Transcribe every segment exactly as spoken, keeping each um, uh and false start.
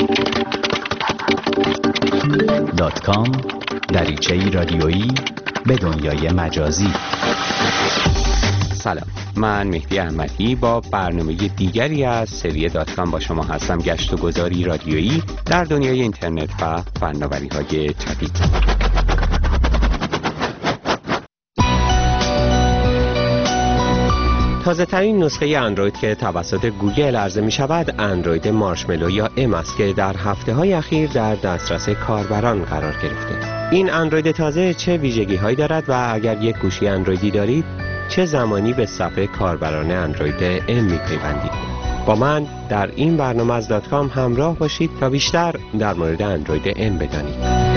دات کام، دریچه‌ای رادیویی به دنیای مجازی. سلام، من مهدی احمدی با برنامه دیگری از سری دات کام با شما هستم. گشت و گذاری رادیویی در دنیای اینترنت و فناوری‌های جدید. تازه ترین نسخه اندروید که توسط گوگل عرضه می شود اندروید مارشملو یا ام است که در هفته های اخیر در دسترس کاربران قرار گرفته. این اندروید تازه چه ویژگی هایی دارد و اگر یک گوشی اندرویدی دارید چه زمانی به صفحه کاربران اندروید ام می پیوندید؟ با من در این برنامه از دات کام همراه باشید تا بیشتر در مورد اندروید ام بدانید.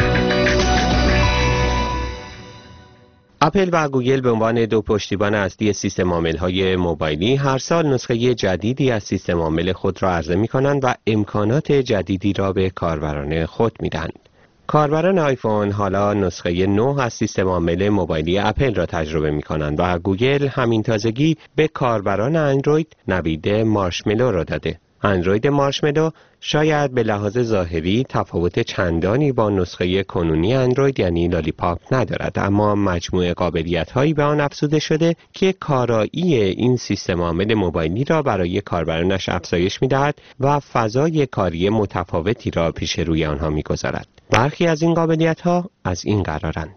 اپل و گوگل به عنوان دو پشتیبان اصلی سیستم عامل‌های موبایلی هر سال نسخه جدیدی از سیستم عامل خود را عرضه می‌کنند و امکانات جدیدی را به کاربران خود می‌دهند. کاربران آیفون حالا نسخه نه از سیستم عامل موبایلی اپل را تجربه می‌کنند و گوگل همین تازگی به کاربران اندروید نوید مارشملو را داده. اندروید مارشملو شاید به لحاظ ظاهری تفاوت چندانی با نسخه کنونی اندروید یعنی لالیپاپ ندارد، اما مجموعه قابلیت‌هایی به آن افزوده شده که کارایی این سیستم عامل موبایلی را برای کاربرانش افزایش می‌دهد و فضای کاری متفاوتی را پیش روی آنها می‌گذارد. برخی از این قابلیت‌ها از این قرارند: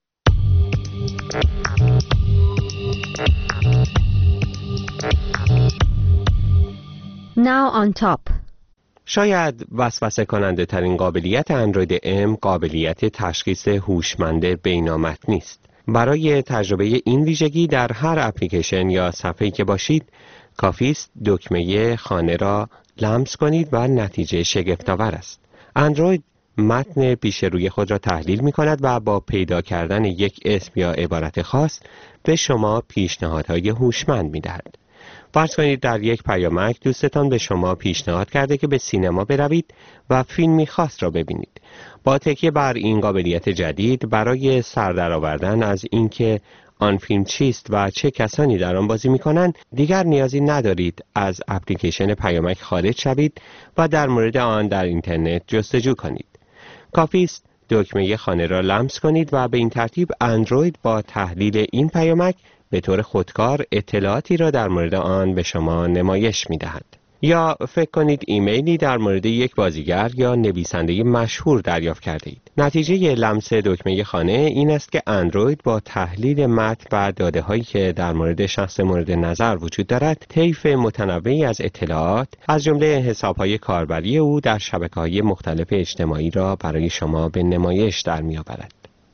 Now on top. شاید وسوسه کننده ترین قابلیت اندروید ام قابلیت تشخیص هوشمند بینامتنی است. برای تجربه این ویژگی در هر اپلیکیشن یا صفحه‌ای که باشید کافی است دکمه خانه را لمس کنید و نتیجه شگفت‌آور است. اندروید متن پیش روی خود را تحلیل می کند و با پیدا کردن یک اسم یا عبارت خاص به شما پیشنهادهای هوشمند می دهد. فرض کنید در یک پیامک دوستتان به شما پیشنهاد کرده که به سینما بروید و فیلمی خاص را ببینید. با تکیه بر این قابلیت جدید برای سر درآوردن از اینکه آن فیلم چیست و چه کسانی در آن بازی می‌کنند دیگر نیازی ندارید از اپلیکیشن پیامک خارج شوید و در مورد آن در اینترنت جستجو کنید. کافی است دکمه خانه را لمس کنید و به این ترتیب اندروید با تحلیل این پیامک به طور خودکار اطلاعاتی را در مورد آن به شما نمایش می‌دهد. یا فکر کنید ایمیلی در مورد یک بازیگر یا نویسنده مشهور دریافت کرده اید. نتیجه لمس دکمه خانه این است که اندروید با تحلیل متن و داده‌هایی که در مورد شخص مورد نظر وجود دارد، طیف متنوعی از اطلاعات از جمله حساب‌های کاربری او در شبکه‌های مختلف اجتماعی را برای شما به نمایش در می‌آورد.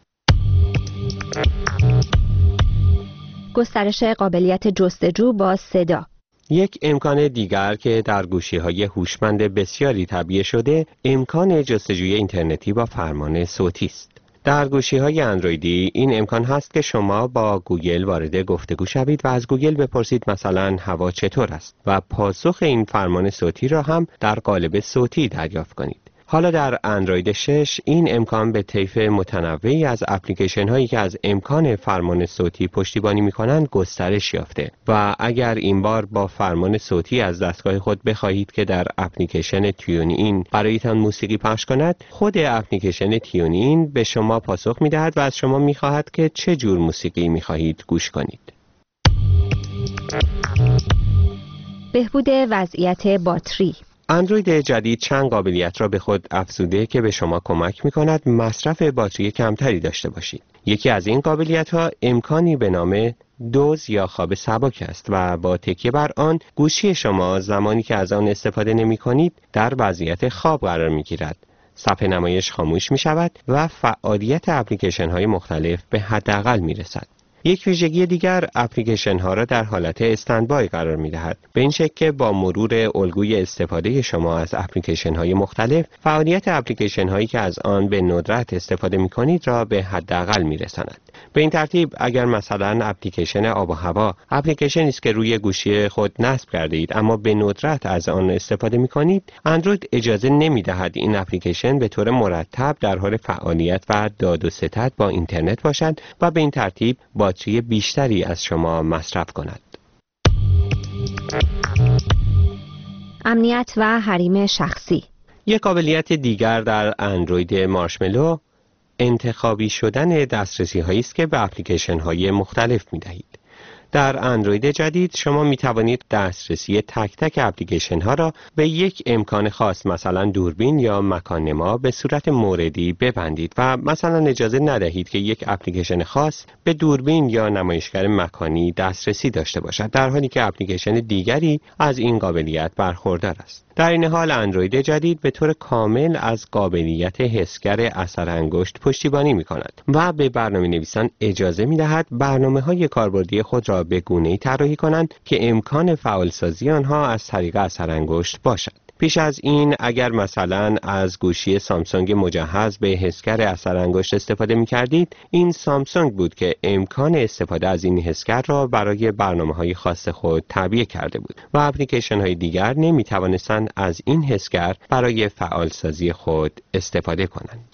گسترش قابلیت جستجو با صدا. یک امکان دیگر که در گوشی‌های هوشمند بسیاری تعبیه شده، امکان جستجوی اینترنتی با فرمان صوتی است. در گوشی‌های اندرویدی این امکان هست که شما با گوگل وارد گفتگو شوید و از گوگل بپرسید مثلا هوا چطور است و پاسخ این فرمان صوتی را هم در قالب صوتی دریافت کنید. حالا در اندروید شش این امکان به طیف متنوعی از اپلیکیشن هایی که از امکان فرمان صوتی پشتیبانی می کنند گسترش یافته و اگر این بار با فرمان صوتی از دستگاه خود بخواهید که در اپلیکیشن تیون این برایتان موسیقی پخش کند، خود اپلیکیشن تیون این به شما پاسخ می دهد و از شما می خواهد که چه جور موسیقی می خواهید گوش کنید. بهبود وضعیت باتری. اندروید جدید چند قابلیت را به خود افزوده که به شما کمک می‌کند مصرف باتری کمتری داشته باشید. یکی از این قابلیت‌ها امکانی به نام دوز یا خواب سبک است و با تکیه بر آن گوشی شما زمانی که از آن استفاده نمی‌کنید در وضعیت خواب قرار می‌گیرد. صفحه نمایش خاموش می‌شود و فعالیت اپلیکیشن‌های مختلف به حداقل می‌رسد. یک ویژگی دیگر اپلیکیشن ها را در حالت استندبای قرار می دهد. به این شکل که با مرور الگوی استفاده شما از اپلیکیشن های مختلف، فعالیت اپلیکیشن هایی که از آن به ندرت استفاده می کنید را به حداقل می رساند. به این ترتیب اگر مثلا اپلیکیشن آب و هوا اپلیکیشنی است که روی گوشی خود نصب کرده اید اما به ندرت از آن استفاده می کنید، اندروید اجازه نمی دهد این اپلیکیشن به طور مرتب در حال فعالیت و داد و ستد با اینترنت باشد و به این ترتیب باتری بیشتری از شما مصرف کند. امنیت و حریم شخصی. یک قابلیت دیگر در اندروید مارشملو انتخابی شدن دسترسی هایی است که به اپلیکیشن های مختلف می دهید. در اندروید جدید شما می توانید دسترسی تک تک اپلیکیشن ها را به یک امکان خاص، مثلا دوربین یا مکان‌نما، به صورت موردی ببندید و مثلا اجازه ندهید که یک اپلیکیشن خاص به دوربین یا نمایشگر مکانی دسترسی داشته باشد، در حالی که اپلیکیشن دیگری از این قابلیت برخوردار است. در این حال اندروید جدید به طور کامل از قابلیت حسگر اثر انگشت پشتیبانی می کند و به برنامه نویسان اجازه می دهد برنامه های کاربردی خود را به گونه‌ای طراحی کنند که امکان فعالسازی آنها از طریق اثر انگشت باشد. پیش از این اگر مثلا از گوشی سامسونگ مجهز به حسگر اثر انگشت استفاده می کردید، این سامسونگ بود که امکان استفاده از این حسگر را برای برنامه‌های خاص خود تعبیه کرده بود و اپلیکیشن های دیگر نمی توانستند از این حسگر برای فعالسازی خود استفاده کنند.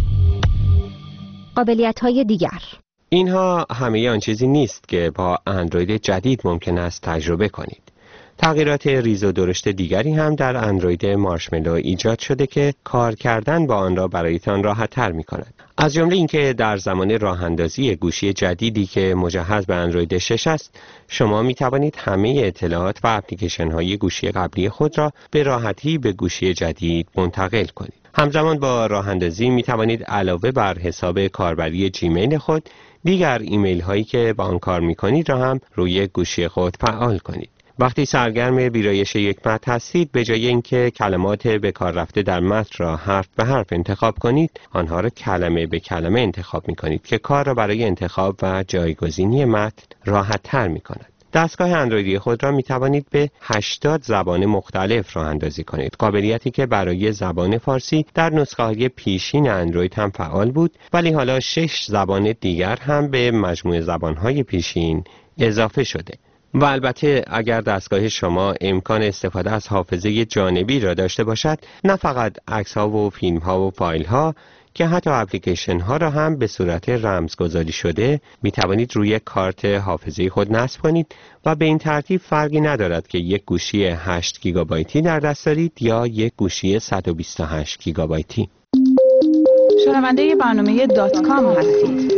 قابلیت‌های دیگر. اینها همه آن چیزی نیست که با اندروید جدید ممکن است تجربه کنید. تغییرات ریز و درشت دیگری هم در اندروید مارشملو ایجاد شده که کار کردن با آن را برایتان راحت تر می کند. از جمله اینکه در زمان راه اندازی گوشی جدیدی که مجهز به اندروید شش است، شما می توانید همه اطلاعات و اپلیکیشن های گوشی قبلی خود را به راحتی به گوشی جدید منتقل کنید. همزمان با راه اندازی می توانید علاوه بر حساب کاربری جیمیل خود، دیگر ایمیل هایی که با آن کار می کنید را هم روی گوشی خود فعال کنید. وقتی سرگرم ویرایش یک متن هستید، به جای اینکه کلمات به کار رفته در متن را حرف به حرف انتخاب کنید، آنها را کلمه به کلمه انتخاب می کنید که کار را برای انتخاب و جایگزینی متن راحت تر می کند. دستگاه اندرویدی خود را می توانید به هشتاد زبان مختلف راه اندازی کنید، قابلیتی که برای زبان فارسی در نسخه های پیشین اندروید هم فعال بود، ولی حالا شش زبان دیگر هم به مجموع زبان های پیشین اضافه شده. و البته اگر دستگاه شما امکان استفاده از حافظه جانبی را داشته باشد، نه فقط عکس ها و فیلم ها و فایل ها که حتی اپلیکیشن ها را هم به صورت رمزگذاری شده می توانید روی کارت حافظه خود نصب کنید و به این ترتیب فرقی ندارد که یک گوشی هشت گیگابایتی در دست دارید یا یک گوشی صد و بیست و هشت گیگابایتی. شنونده برنامه دات کام هستید.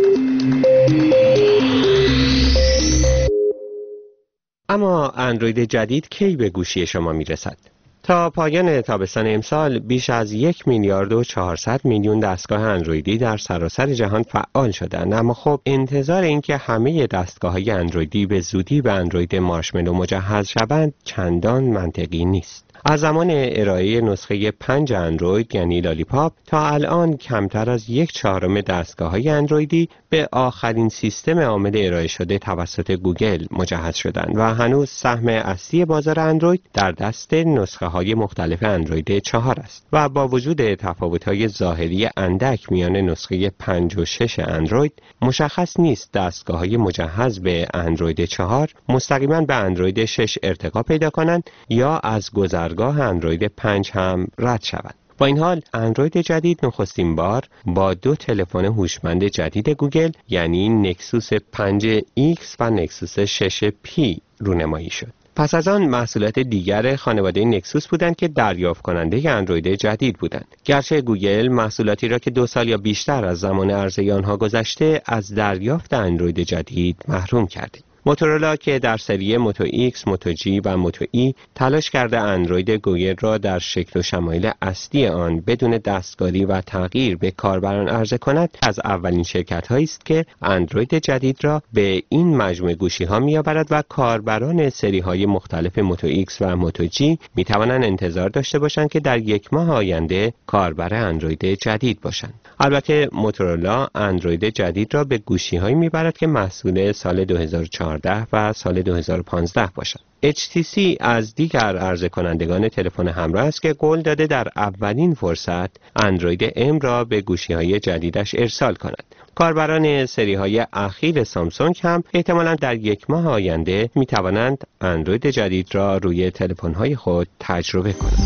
اما اندروید جدید کی به گوشی شما می رسد؟ تا پایان تابستان امسال بیش از یک میلیارد و چهارصد میلیون دستگاه اندرویدی در سراسر جهان فعال شدند، اما خب انتظار اینکه همه دستگاه‌های اندرویدی به زودی به اندروید مارشملو مجهز شوند چندان منطقی نیست. از زمان ارائه نسخه پنج اندروید یعنی لالیپاپ تا الان کمتر از یک چهارم دستگاه‌های اندرویدی به آخرین سیستم عامل ارائه شده توسط گوگل مجهز شدند و هنوز سهم اصلی بازار اندروید در دست نسخه‌های مختلف اندروید چهار است و با وجود تفاوت‌های ظاهری اندک میان نسخه پنج و شش اندروید، مشخص نیست دستگاه‌های مجهز به اندروید چهار مستقیما به اندروید شش ارتقا پیدا کنند یا از گذر گاه اندروید پنج هم رد شود. با این حال اندروید جدید نخستین بار با دو تلفن هوشمند جدید گوگل یعنی نکسوس پنج ایکس و نکسوس شش پی رونمایی شد. پس از آن محصولات دیگر خانواده نکسوس بودند که دریافت کننده اندروید جدید بودند. گرچه گوگل محصولاتی را که دو سال یا بیشتر از زمان عرضه آنها گذشته از دریافت اندروید جدید محروم کرده. موتورولا که در سری موتو ایکس، موتو جی و موتو ای تلاش کرده اندروید گوگل را در شکل و شمایل اصلی آن بدون دستکاری و تغییر به کاربران عرضه کند، از اولین شرکت هایی است که اندروید جدید را به این مجموعه گوشی ها می آورد و کاربران سری های مختلف موتو ایکس و موتو جی می توانند انتظار داشته باشند که در یک ماه آینده کاربر اندروید جدید باشند. البته موتورولا اندروید جدید را به گوشی هایی می برد که محصول سال دو هزار و چهارده و سال دو هزار و پانزده باشد. اچ تی سی از دیگر عرضه کنندگان تلفن همراه است که قول داده در اولین فرصت اندروید ام را به گوشی‌های جدیدش ارسال کند. کاربران سری‌های اخیر سامسونگ هم احتمالاً در یک ماه آینده می توانند اندروید جدید را روی تلفن‌های خود تجربه کنند.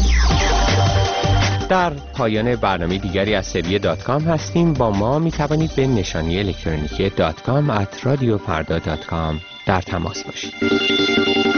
در پایان برنامه دیگری از سری دات کام هستیم. با ما می توانید به نشانی الکترونیکی دات کام ات رادیو فردا دات کام در تماس باشید.